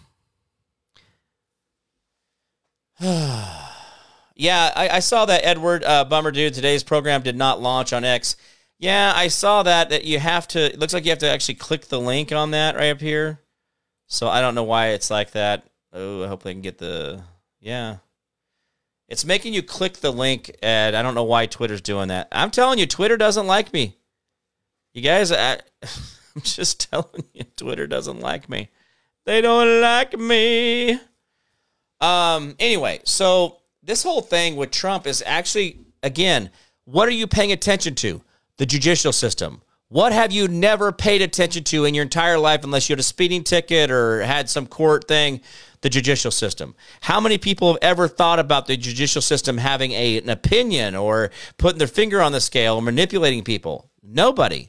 yeah, I, I saw that, Edward. Uh, bummer, dude. Today's program did not launch on X. Yeah, I saw that, that you have to, it looks like you have to actually click the link on that right up here. So I don't know why it's like that. Oh, I hope they can get the, yeah. It's making you click the link, and I don't know why Twitter's doing that. I'm telling you, Twitter doesn't like me. You guys, I, I'm just telling you, Twitter doesn't like me. They don't like me. Um. Anyway, so this whole thing with Trump is actually, again, what are you paying attention to? The judicial system. What have you never paid attention to in your entire life unless you had a speeding ticket or had some court thing? The judicial system. How many people have ever thought about the judicial system having a, an opinion or putting their finger on the scale or manipulating people? Nobody.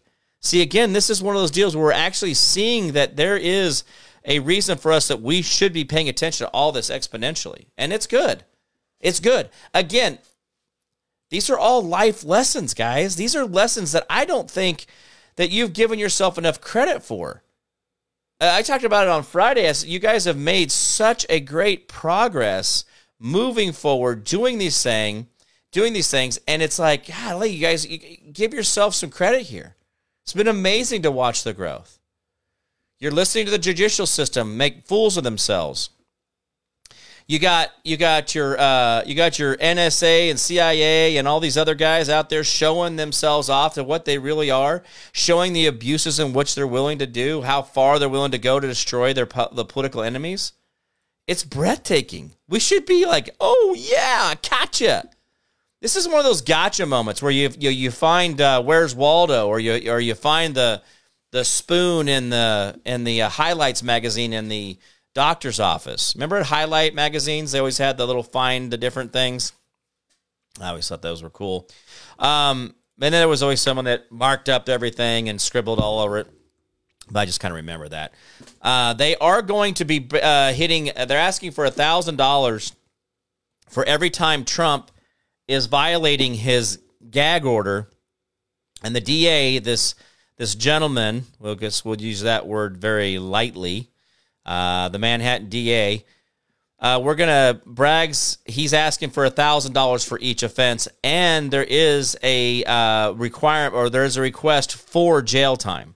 See, again, this is one of those deals where we're actually seeing that there is a reason for us that we should be paying attention to all this exponentially. And it's good. It's good. Again, these are all life lessons, guys. These are lessons that I don't think that you've given yourself enough credit for. Uh, I talked about it on Friday. As you guys have made such a great progress moving forward, doing these thing, doing these things, and it's like, golly, you guys, you, give yourself some credit here. It's been amazing to watch the growth. You're listening to the judicial system make fools of themselves. You got you got your uh, you got your N S A and C I A and all these other guys out there showing themselves off to what they really are, showing the abuses in which they're willing to do, how far they're willing to go to destroy their the political enemies. It's breathtaking. We should be like, oh yeah, gotcha. This is one of those gotcha moments where you you, you find uh, Where's Waldo, or you or you find the the spoon in the in the uh, highlights magazine in the doctor's office. Remember at Highlight magazines, they always had the little find the different things. I always thought those were cool. Um, and then there was always someone that marked up everything and scribbled all over it. But I just kind of remember that. Uh, they are going to be uh, hitting, they're asking for one thousand dollars for every time Trump is violating his gag order. And the D A, this this gentleman, we'll guess we'll use that word very lightly, uh, the Manhattan D A, uh, we're going to, Braggs, he's asking for one thousand dollars for each offense, and there is a uh, requirement, or there is a request for jail time.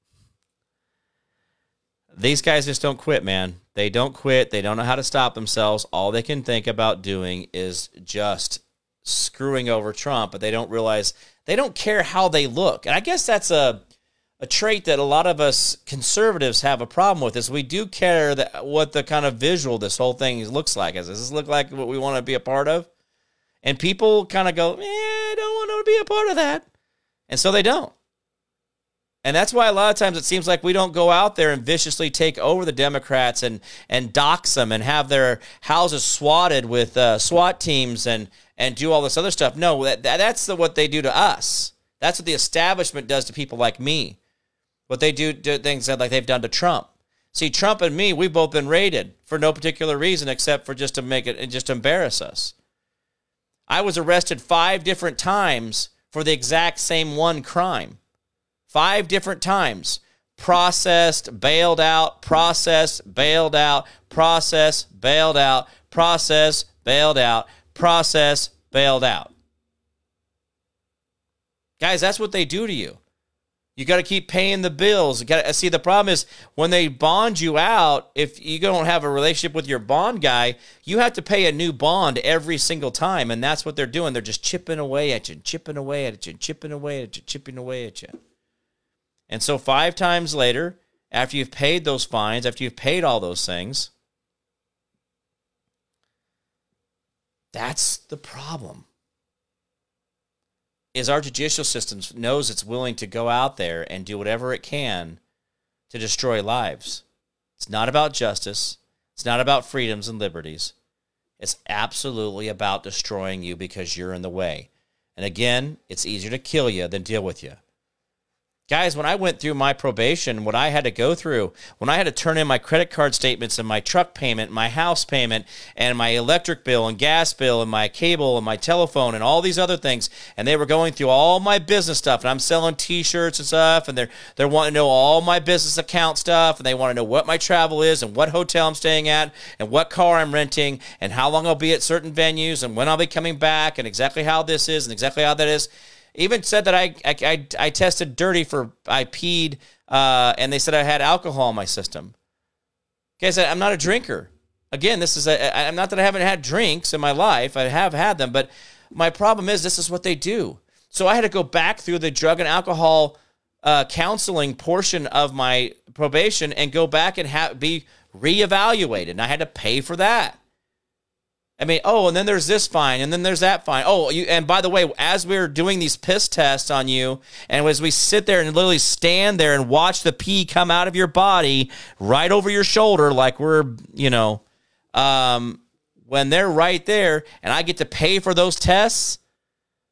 These guys just don't quit, man. They don't quit. They don't know how to stop themselves. All they can think about doing is just screwing over Trump, but they don't realize they don't care how they look. And I guess that's a a trait that a lot of us conservatives have a problem with, is we do care that what the kind of visual this whole thing looks like. Does this look like what we want to be a part of? And people kind of go, eh, I don't want to be a part of that. And so they don't. And that's why a lot of times it seems like we don't go out there and viciously take over the Democrats and and dox them and have their houses swatted with uh, SWAT teams and and do all this other stuff. No, that, that that's the, what they do to us. That's what the establishment does to people like me. What they do, do things that like they've done to Trump. See, Trump and me, we've both been raided for no particular reason except for just to make it and just to embarrass us. I was arrested five different times for the exact same one crime. Five different times. Processed, bailed out, processed, bailed out, processed, bailed out, processed, bailed out, processed, bailed out. Guys, that's what they do to you. You got to keep paying the bills. You got to see, the problem is when they bond you out, if you don't have a relationship with your bond guy, you have to pay a new bond every single time, and that's what they're doing. They're just chipping away at you, chipping away at you, chipping away at you, chipping away at you. And so five times later, after you've paid those fines, after you've paid all those things, that's the problem. Is our judicial system knows it's willing to go out there and do whatever it can to destroy lives. It's not about justice. It's not about freedoms and liberties. It's absolutely about destroying you because you're in the way. And again, it's easier to kill you than deal with you. Guys, when I went through my probation, what I had to go through, when I had to turn in my credit card statements and my truck payment, my house payment, and my electric bill and gas bill and my cable and my telephone and all these other things, and they were going through all my business stuff, and I'm selling T-shirts and stuff, and they're they're wanting to know all my business account stuff, and they want to know what my travel is and what hotel I'm staying at and what car I'm renting and how long I'll be at certain venues and when I'll be coming back and exactly how this is and exactly how that is. Even said that I I, I, I tested dirty for, I peed, uh, and they said I had alcohol in my system. Okay, I said, I'm not a drinker. Again, this is, a, I'm not that I haven't had drinks in my life. I have had them, but my problem is this is what they do. So I had to go back through the drug and alcohol uh, counseling portion of my probation and go back and ha- be reevaluated, and I had to pay for that. I mean, oh, and then there's this fine, and then there's that fine. Oh, you, and by the way, as we're doing these piss tests on you, and as we sit there and literally stand there and watch the pee come out of your body right over your shoulder, like we're, you know, um, when they're right there, and I get to pay for those tests,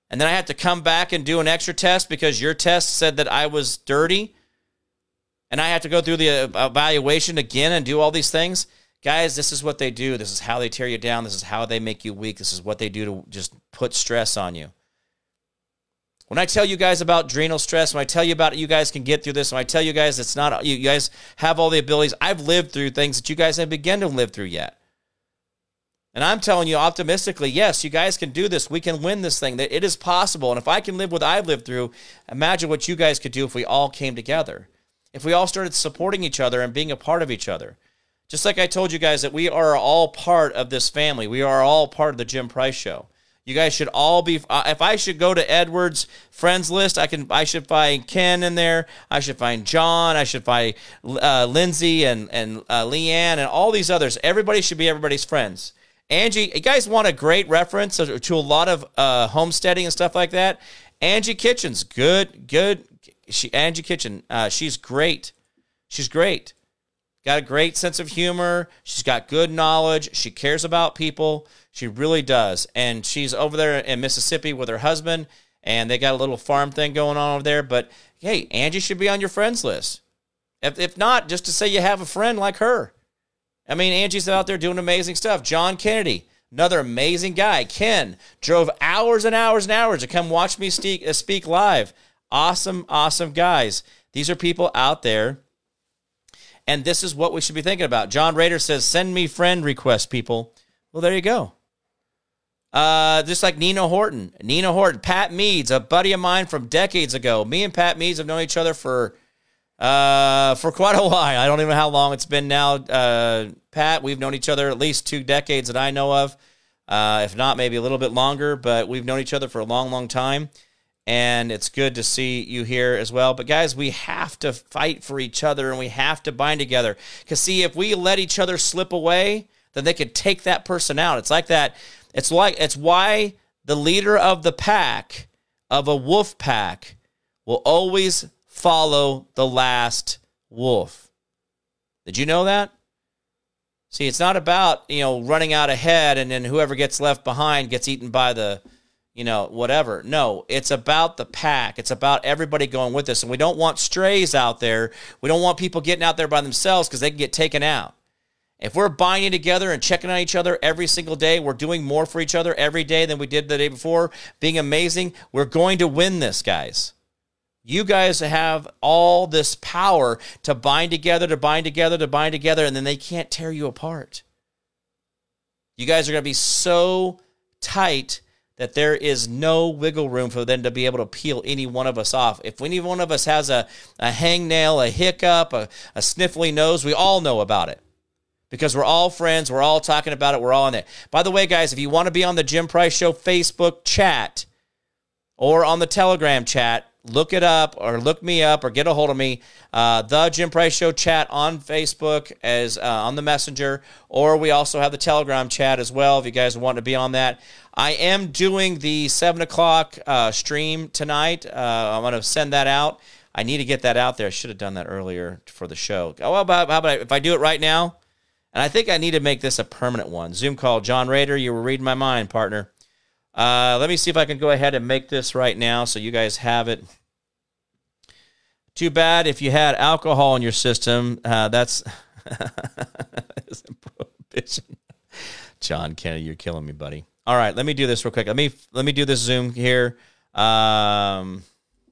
and then I have to come back and do an extra test because your test said that I was dirty, and I have to go through the evaluation again and do all these things. Guys, this is what they do. This is how they tear you down. This is how they make you weak. This is what they do to just put stress on you. When I tell you guys about adrenal stress, when I tell you about it, you guys can get through this, when I tell you guys it's not, you guys have all the abilities, I've lived through things that you guys haven't begun to live through yet. And I'm telling you optimistically, yes, you guys can do this. We can win this thing. That it is possible. And if I can live what I've lived through, imagine what you guys could do if we all came together. If we all started supporting each other and being a part of each other. Just like I told you guys that we are all part of this family. We are all part of the Jim Price Show. You guys should all be, uh, if I should go to Edward's friends list, I can. I should find Ken in there. I should find John. I should find uh, Lindsay and, and uh, Leanne and all these others. Everybody should be everybody's friends. Angie, you guys want a great reference to a lot of uh, homesteading and stuff like that? Angie Kitchen's good, good. She Angie Kitchen, uh, she's great. She's great. Got a great sense of humor. She's got good knowledge. She cares about people. She really does. And she's over there in Mississippi with her husband, and they got a little farm thing going on over there. But, hey, Angie should be on your friends list. If, if not, just to say you have a friend like her. I mean, Angie's out there doing amazing stuff. John Kennedy, another amazing guy. Ken drove hours and hours and hours to come watch me speak, uh, speak live. Awesome, awesome guys. These are people out there. And this is what we should be thinking about. John Rader says, send me friend requests, people. Well, there you go. Uh, just like Nina Horton. Nina Horton. Pat Meads, a buddy of mine from decades ago. Me and Pat Meads have known each other for uh, for quite a while. I don't even know how long it's been now. Uh, Pat, we've known each other at least two decades that I know of. Uh, if not, maybe a little bit longer. But we've known each other for a long, long time. And it's good to see you here as well. But, guys, we have to fight for each other, and we have to bind together. Because, see, if we let each other slip away, then they could take that person out. It's like that. It's like it's why the leader of the pack, of a wolf pack, will always follow the last wolf. Did you know that? See, it's not about, you know, running out ahead and then whoever gets left behind gets eaten by the, you know, whatever. No, it's about the pack. It's about everybody going with us. And we don't want strays out there. We don't want people getting out there by themselves because they can get taken out. If we're binding together and checking on each other every single day, we're doing more for each other every day than we did the day before, being amazing, we're going to win this, guys. You guys have all this power to bind together, to bind together, to bind together, and then they can't tear you apart. You guys are going to be so tight that there is no wiggle room for them to be able to peel any one of us off. If any one of us has a, a hangnail, a hiccup, a, a sniffly nose, we all know about it. Because we're all friends, we're all talking about it, we're all in it. By the way, guys, if you want to be on the Jim Price Show Facebook chat or on the Telegram chat, look it up or look me up or get a hold of me. Uh, the Jim Price Show chat on Facebook as uh, on the Messenger, or we also have the Telegram chat as well if you guys want to be on that. I am doing the seven o'clock uh, stream tonight. Uh, I'm going to send that out. I need to get that out there. I should have done that earlier for the show. Oh, how about, how about if I do it right now? And I think I need to make this a permanent one. Zoom call. John Rader, you were reading my mind, partner. Uh, let me see if I can go ahead and make this right now so you guys have it. Too bad if you had alcohol in your system. Uh, that's prohibition. John Kennedy, you're killing me, buddy. All right, let me do this real quick. Let me let me do this Zoom here. Um,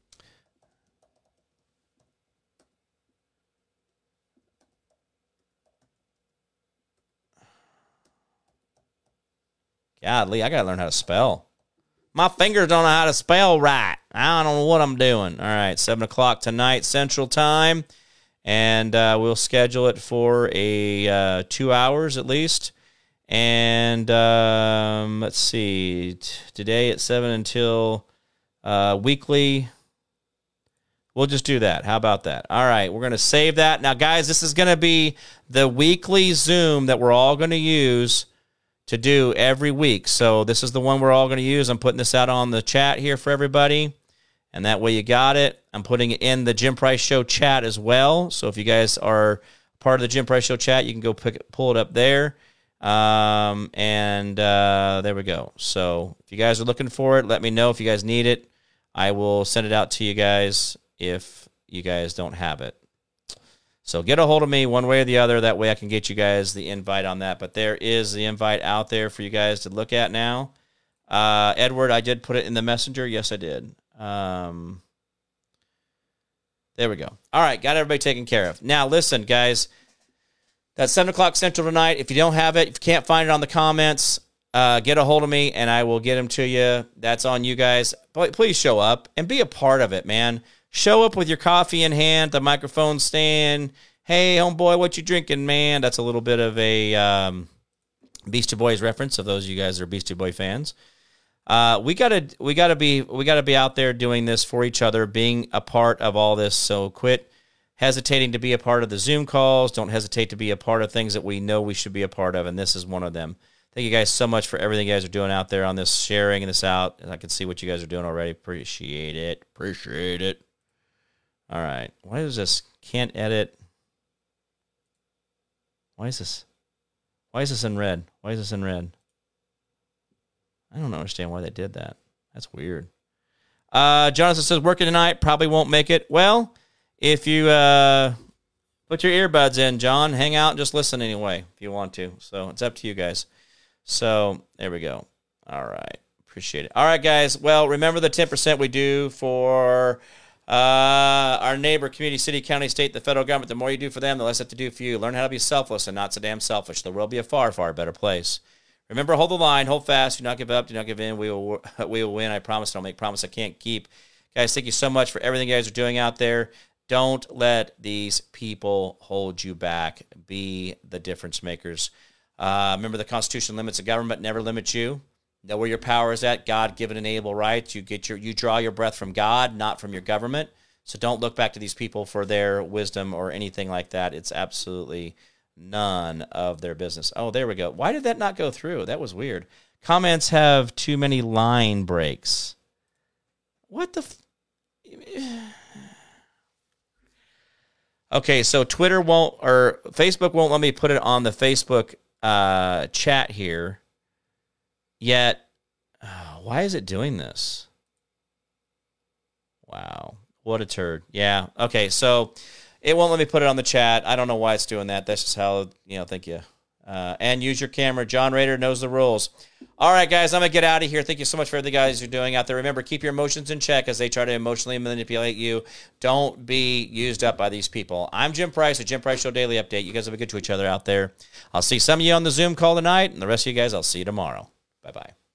Godly, I got to learn how to spell. My fingers don't know how to spell right. I don't know what I'm doing. All right, seven o'clock tonight, Central Time. And uh, we'll schedule it for a uh, two hours at least. And um, let's see. T- today at seven until uh, weekly. We'll just do that. How about that? All right, we're going to save that. Now, guys, this is going to be the weekly Zoom that we're all going to use to do every week. So this is the one we're all going to use. I'm putting this out on the chat here for everybody. And that way you got it. I'm putting it in the Jim Price Show chat as well. So if you guys are part of the Jim Price Show chat, you can go pick it, pull it up there. Um, and uh, there we go. So if you guys are looking for it, let me know if you guys need it. I will send it out to you guys if you guys don't have it. So get a hold of me one way or the other. That way I can get you guys the invite on that. But there is the invite out there for you guys to look at now. Uh, Edward, I did put it in the messenger. Yes, I did. Um, there we go. All right, got everybody taken care of. Now, listen, guys. That's seven o'clock Central tonight. If you don't have it, if you can't find it on the comments, uh, get a hold of me, and I will get them to you. That's on you guys. But please show up and be a part of it, man. Show up with your coffee in hand, the microphone stand. Hey, homeboy, what you drinking, man? That's a little bit of a um, Beastie Boys reference. Of those of you guys that are Beastie Boy fans, uh, we gotta we gotta be we gotta be out there doing this for each other, being a part of all this. So quit hesitating to be a part of the Zoom calls. Don't hesitate to be a part of things that we know we should be a part of, and this is one of them. Thank you guys so much for everything you guys are doing out there on this, sharing this out. And I can see what you guys are doing already. Appreciate it. Appreciate it. All right. Why is this? Can't edit. Why is this? Why is this in red? Why is this in red? I don't understand why they did that. That's weird. Uh, Jonathan says, working tonight, probably won't make it. Well, if you uh, put your earbuds in, John, hang out and just listen anyway if you want to. So it's up to you guys. So there we go. All right. Appreciate it. All right, guys. Well, remember the ten percent we do for uh, our neighbor, community, city, county, state, the federal government. The more you do for them, the less they have to do for you. Learn how to be selfless and not so damn selfish. The world will be a far, far better place. Remember, hold the line, hold fast, do not give up, do not give in. We will, we will win. I promise. I'll make promise I can't keep. Guys, thank you so much for everything you guys are doing out there. Don't let these people hold you back. Be the difference makers. Uh, remember, the Constitution limits the government, never limits you. Know where your power is at. God given and able rights. You get your, you draw your breath from God, not from your government. So don't look back to these people for their wisdom or anything like that. It's absolutely none of their business. Oh, there we go. Why did that not go through? That was weird. Comments have too many line breaks. What the? F- Okay, so Twitter won't, or Facebook won't let me put it on the Facebook uh, chat here. Yet, oh, why is it doing this? Wow, what a turd. Yeah, okay, so it won't let me put it on the chat. I don't know why it's doing that. That's just how, you know, thank you. Uh, and use your camera. John Rader knows the rules. All right, guys, I'm going to get out of here. Thank you so much for everything guys you're doing out there. Remember, keep your emotions in check as they try to emotionally manipulate you. Don't be used up by these people. I'm Jim Price, the Jim Price Show Daily Update. You guys have been good to each other out there. I'll see some of you on the Zoom call tonight, and the rest of you guys, I'll see you tomorrow. Bye-bye.